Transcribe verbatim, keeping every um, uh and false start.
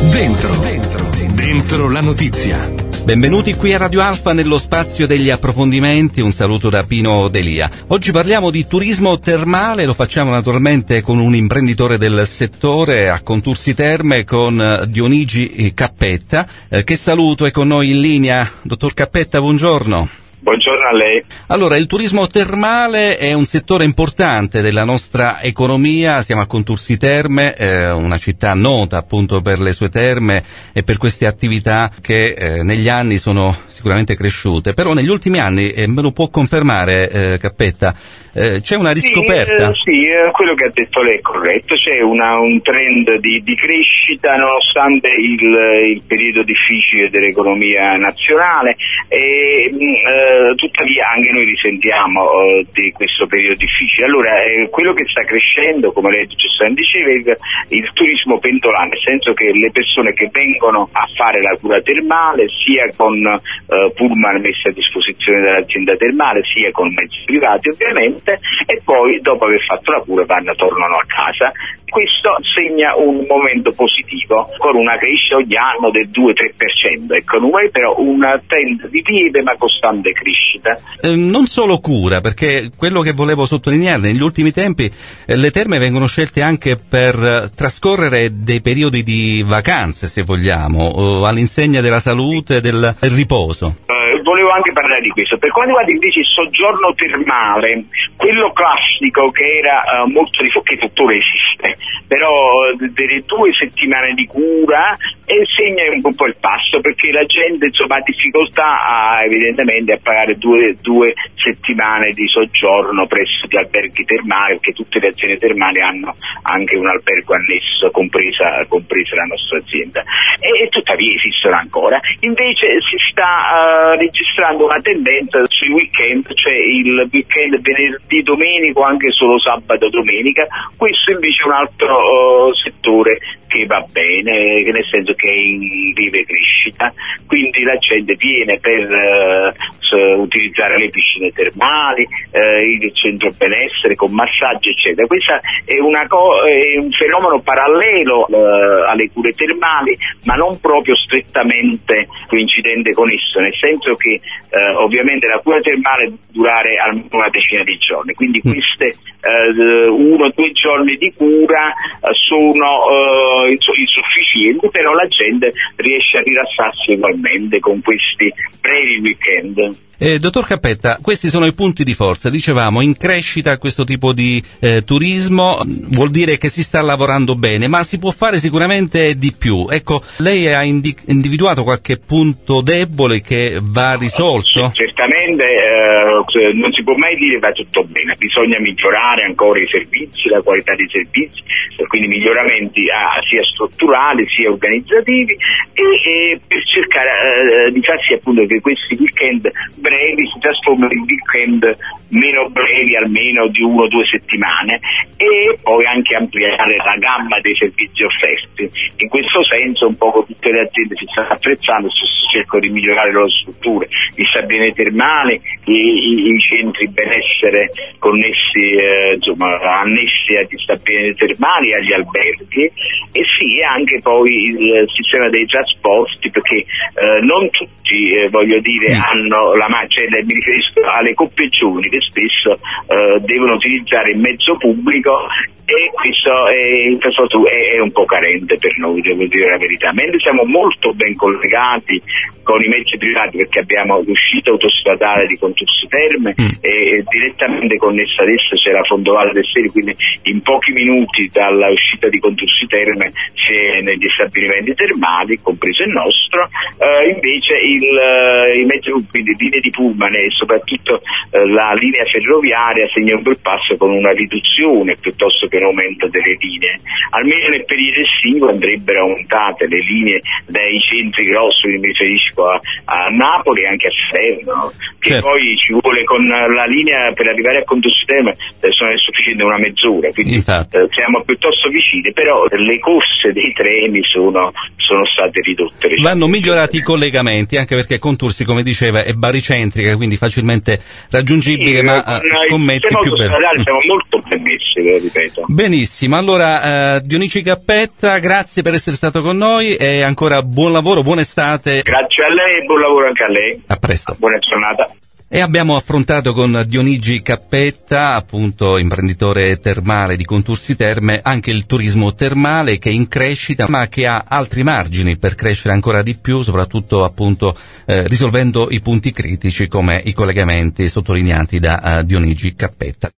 Dentro, dentro, dentro la notizia. Benvenuti qui a Radio Alfa nello spazio degli approfondimenti, un saluto da Pino Delia. Oggi parliamo di turismo termale, lo facciamo naturalmente con un imprenditore del settore a Contursi Terme, con Dionigi Cappetta, eh, che saluto, è con noi in linea. Dottor Cappetta, buongiorno. Buongiorno a lei. Allora, il turismo termale è un settore importante della nostra economia. Siamo a Contursi Terme, eh, una città nota appunto per le sue terme e per queste attività che eh, negli anni sono sicuramente cresciute. Però negli ultimi anni, eh, me lo può confermare, eh, Cappetta, eh, c'è una riscoperta? Sì, eh, sì eh, quello che ha detto lei è corretto. C'è una, un trend di, di crescita nonostante il, il periodo difficile dell'economia nazionale e eh, tuttavia anche noi risentiamo uh, di questo periodo difficile. Allora, eh, quello che sta crescendo, come lei giustamente diceva, il, il turismo pendolare, nel senso che le persone che vengono a fare la cura termale, sia con uh, pullman messi a disposizione dall'azienda termale, sia con mezzi privati ovviamente, e poi dopo aver fatto la cura vanno, tornano a casa. Questo segna un momento positivo, con una crescita ogni anno del due tre per cento, ecco, non è però una trend di lieve ma costante crescita. Eh, non solo cura, perché quello che volevo sottolineare, negli ultimi tempi eh, le terme vengono scelte anche per eh, trascorrere dei periodi di vacanze, se vogliamo, o all'insegna della salute e del, del riposo. Eh, volevo anche parlare di questo. Per quanto riguarda invece il soggiorno termale, quello classico che era uh, molto di che tuttora esiste, però delle due settimane di cura, e segna un po' il passo, perché la gente insomma ha difficoltà a, evidentemente a pagare due, due settimane di soggiorno presso gli alberghi termali, perché tutte le aziende termali hanno anche un albergo annesso, compresa, compresa la nostra azienda, e, e tuttavia esistono ancora. Invece si sta uh, registrando una tendenza sui weekend, cioè il weekend venerdì, domenico, anche solo sabato, domenica. Questo invece è un altro uh, settore che va bene, nel senso che è in lieve crescita, quindi la gente viene per uh, utilizzare le piscine termali, uh, il centro benessere con massaggio eccetera. Questo è, una co- è un fenomeno parallelo uh, alle cure termali, ma non proprio strettamente coincidente con esso, nel senso che uh, ovviamente la cura termale deve durare almeno una decina di giorni, quindi queste uh, uno o due giorni di cura uh, sono uh, insufficienti, però la gente riesce a rilassarsi ugualmente con questi brevi weekend. Eh, dottor Cappetta, questi sono i punti di forza, dicevamo, in crescita questo tipo di eh, turismo, vuol dire che si sta lavorando bene, ma si può fare sicuramente di più. Ecco, lei ha indi- individuato qualche punto debole che va risolto? Certamente eh, non si può mai dire va tutto bene, bisogna migliorare ancora i servizi, la qualità dei servizi, quindi miglioramenti ah, sia strutturali sia organizzativi, e, e per cercare eh, di far sì appunto che questi weekend brevi si trasformano in weekend meno brevi, almeno di uno o due settimane, e poi anche ampliare la gamma dei servizi offerti. In questo senso un po' tutte le aziende si stanno attrezzando, si cercano di migliorare le loro strutture, gli stabilimenti termali, i, i, i centri benessere connessi, eh, insomma, annessi agli stabilimenti termali, agli alberghi, e sì, anche poi il sistema dei trasporti, perché eh, non tutti, eh, voglio dire, mm. hanno la cioè, mi riferisco alle coppie giovani che spesso eh, devono utilizzare il mezzo pubblico, e questo è, è, è un po' carente per noi, devo dire la verità, mentre siamo molto ben collegati con i mezzi privati, perché abbiamo l'uscita autostradale di Contursi Terme mm. e direttamente connessa ad essa c'è la Fondovalle del Serio, quindi in pochi minuti dalla uscita di Contursi Terme c'è negli stabilimenti termali, compreso il nostro. Eh, invece il, i mezzi pubblici, linee di pullman e soprattutto eh, la linea ferroviaria segna un bel passo, con una riduzione piuttosto che un aumento delle linee. Almeno nel periodo estivo andrebbero aumentate le linee dai centri grossi, mi riferisco a, a Napoli e anche a Salerno, che certo. Poi ci vuole, con la linea per arrivare a Contursi Terme eh, sono sufficiente una mezz'ora, quindi eh, siamo piuttosto vicini, però le corse dei treni sono, sono state ridotte. Vanno migliorati i collegamenti, anche perché Contursi, come diceva, è baricentrica, quindi facilmente raggiungibile, sì, ma con, con mezzi più belli. Siamo molto ben messi, lo ripeto. Benissimo, allora eh, Dionigi Cappetta, grazie per essere stato con noi e ancora buon lavoro, buona estate. Grazie a lei e buon lavoro anche a lei. A presto. Buona giornata. E abbiamo affrontato con Dionigi Cappetta, appunto imprenditore termale di Contursi Terme, anche il turismo termale che è in crescita ma che ha altri margini per crescere ancora di più, soprattutto appunto eh, risolvendo i punti critici come i collegamenti sottolineati da uh, Dionigi Cappetta.